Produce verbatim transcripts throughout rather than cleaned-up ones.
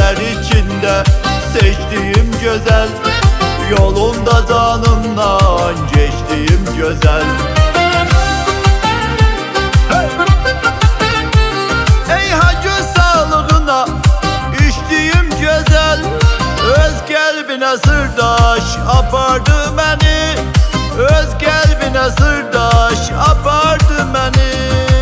Güzeller içinde seçtiğim güzel, yolunda canımdan geçtiğim güzel. Ey hacı sağlığına içtiğim güzel, öz kalbine sırdaş apardı beni, öz kalbine sırdaş apardı beni.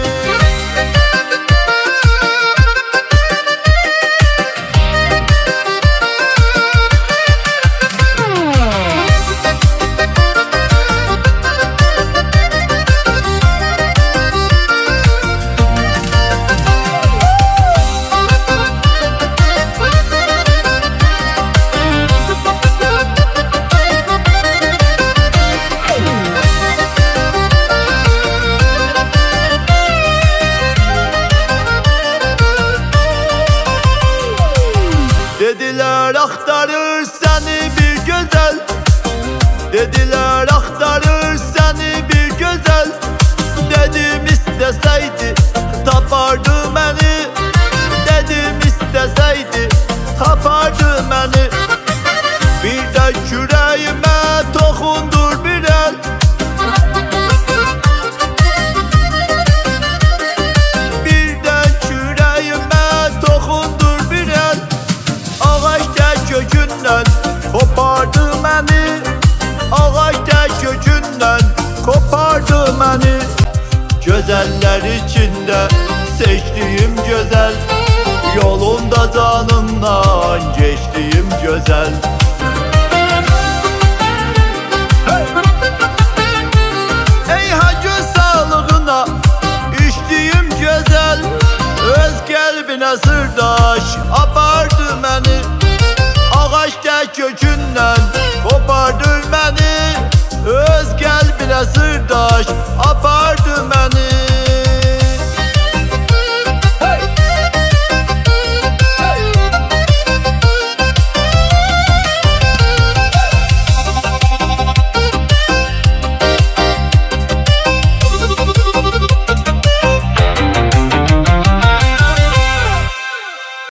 Dediler aktarır seni bir güzel, dediler aktarır seni bir güzel. Dedim isteseydi tapardı beni, dedim isteseydi tapardı beni. Bir de küreğime tokundur bir el, bir de küreğime tokundur bir el. Ağaçta kökünden kopardı beni, ağaçta kökünden kopardı beni. Güzeller içinde seçtiğim güzel, yolunda canımdan geçtiğim güzel. Ey hacı sağlığına içtiğim güzel, öz kalbine sırdaş apardı beni. Ağaçta kökünden kopardı beni, öz kalbine sırdaş apardı